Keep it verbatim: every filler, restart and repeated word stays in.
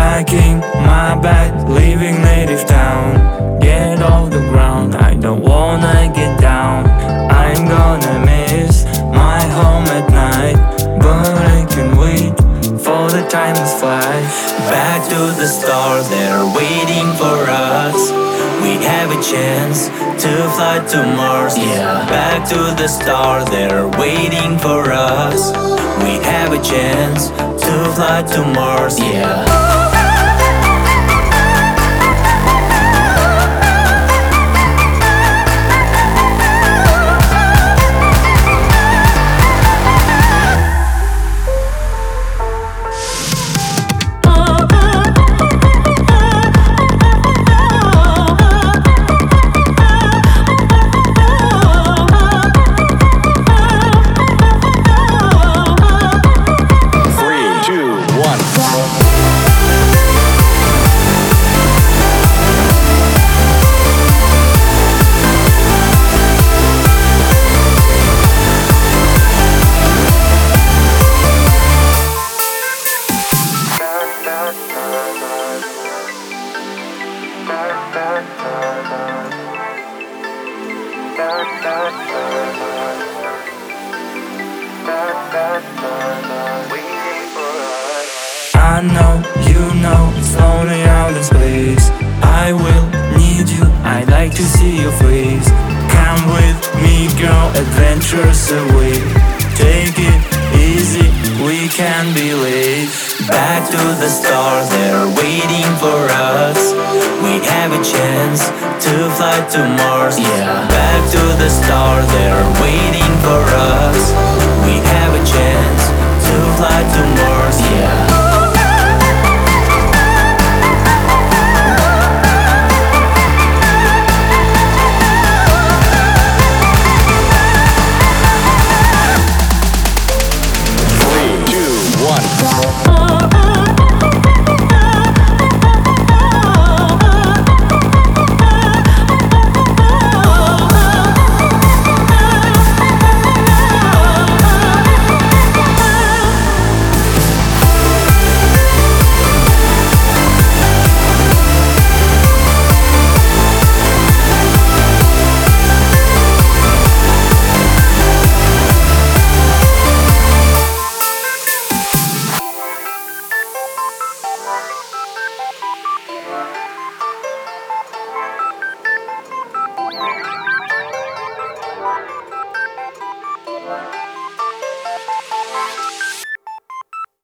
Packing my bag, leaving native town. Get off the ground, I don't wanna get down. I'm gonna miss my home at night, but I can wait for the time to fly. Back to the stars, they're waiting for us. We have a chance to fly to Mars. Yeah, back to the stars, they're waiting for us. We have a chance to fly to Mars. Yeah. I know, you know, it's lonely out in space. I will need you, I'd like to see your face. Come with me, girl, adventures away. Take it easy, we can be late. Back to the stars, they're waiting for us. We have a chance to fly to Mars. Yeah, back to the stars, they're waiting for us. We have a chance to fly to Mars.